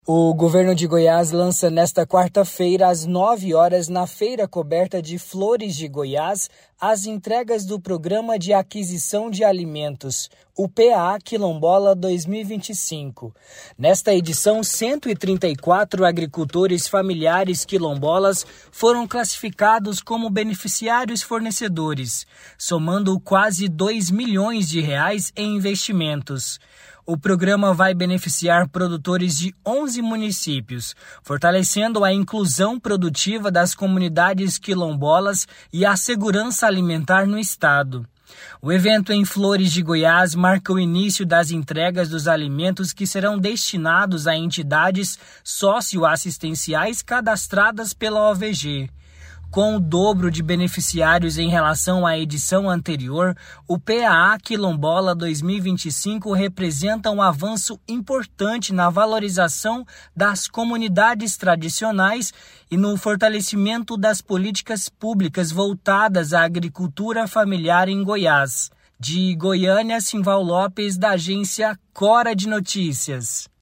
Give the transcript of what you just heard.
O governo de Goiás lança nesta quarta-feira, às 9 horas, na Feira Coberta de Flores de Goiás, as entregas do Programa de Aquisição de Alimentos, o PA Quilombola 2025. Nesta edição, 134 agricultores familiares quilombolas foram classificados como beneficiários fornecedores, somando quase 2 milhões de reais em investimentos. O programa vai beneficiar produtores de 11 municípios, fortalecendo a inclusão produtiva das comunidades quilombolas e a segurança alimentar no estado. O evento em Flores de Goiás marca o início das entregas dos alimentos que serão destinados a entidades socioassistenciais cadastradas pela OVG. Com o dobro de beneficiários em relação à edição anterior, o PA Quilombola 2025 representa um avanço importante na valorização das comunidades tradicionais e no fortalecimento das políticas públicas voltadas à agricultura familiar em Goiás. De Goiânia, Simval Lopes, da agência Cora de Notícias.